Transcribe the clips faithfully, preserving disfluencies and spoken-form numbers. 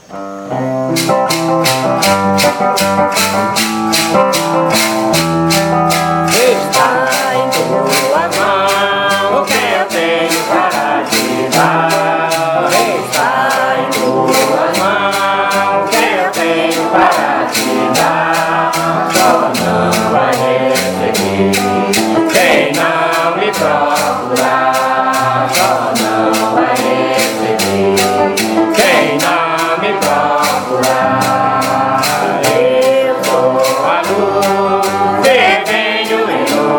Está em tua mão o que eu tenho para te dar. Está em tua mão o que eu tenho para te dar. Só não vai receber quem não me procurar. Só não vai receber quem não me procurar. Eu sou a luz que venho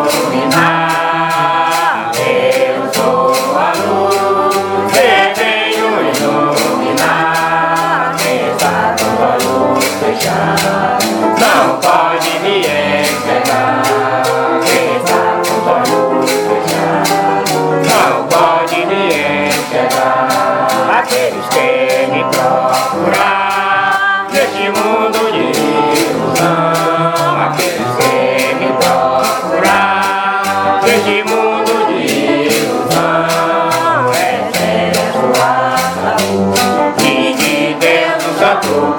iluminar. Eu sou a luz que venho iluminar. Quem está com a luz fechada não pode me enxergar. Quem está com a luz fechada não pode me enxergar. Aqueles que me procurar neste mundo de ilusão, aqueles que me procurar neste mundo de ilusão, recebe a sua saúde e de Deus o santo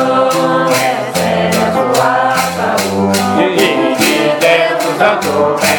perdão. Recebe a sua saúde e de Deus o santo perdão.